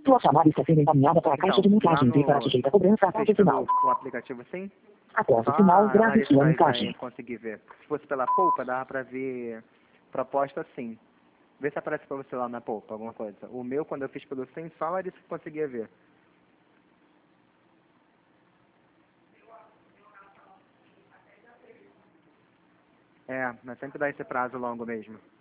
Sua chamada está sendo encaminhada para a caixa de Então, lá mensagens e para sujeita a cobrança após o sinal. o aplicativo sim? Após o Só sinal, a grave Larissa sua vai mensagem. conseguir ver. Se fosse pela polpa, dava pra ver proposta sim. Vê se aparece pra você lá na polpa, alguma coisa. O meu, quando eu fiz pelo sim, só a Larissa conseguia ver. É, mas sempre dá esse prazo longo mesmo.